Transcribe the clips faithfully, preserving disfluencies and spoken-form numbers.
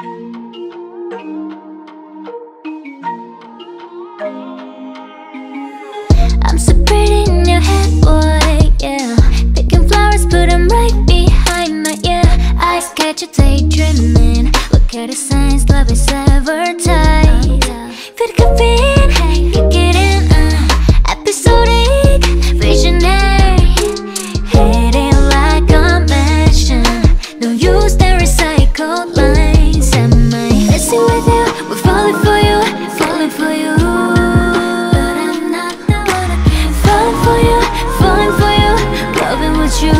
I'm so pretty in your head, boy, yeah. Picking flowers, put them right behind my ear. Eyes catch you daydreaming. Look at the signs, love is ever tight. Feel the caffeine, hey, kick it in, uh. Episodic, visionary. Hitting like a mansion. No use the recycled lines. Am I messing with you? We're falling for you, falling for you. But I'm not the one. Falling for you, falling for you, loving with you.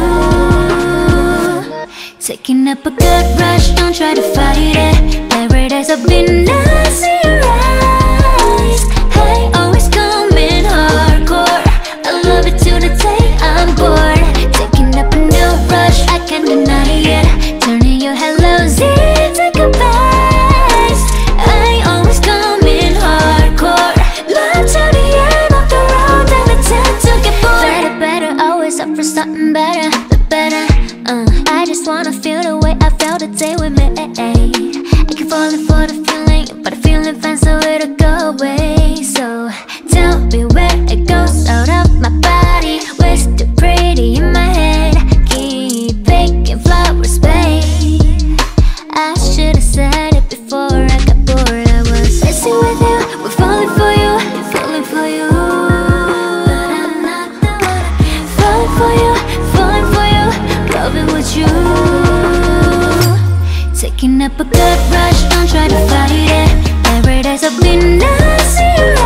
Taking up a good rush, don't try to fight it. Paradise I've been nice in your eyes. Hey, always coming hardcore. I love it till the day I'm bored. Taking up a new rush, I can't deny it. Turning your hellos into goodbyes. I always coming hardcore. Love till the end of the road, and I tend to get bored. Better, better, always up for something better, the better. Uh, I just wanna feel the way I felt the day we met. I keep falling for the feeling, but the feeling finds a way to go away. So tell me where it goes out of my body. Where's the pretty in my head? Keep making flowers, babe. I should've said it before I got bored. I was messing with you, we're falling for you, falling for you. But I'm not the one. Falling for you, falling for you, loving with you. Taking up a good rush, don't try to fight it. Paradise I've been nice in your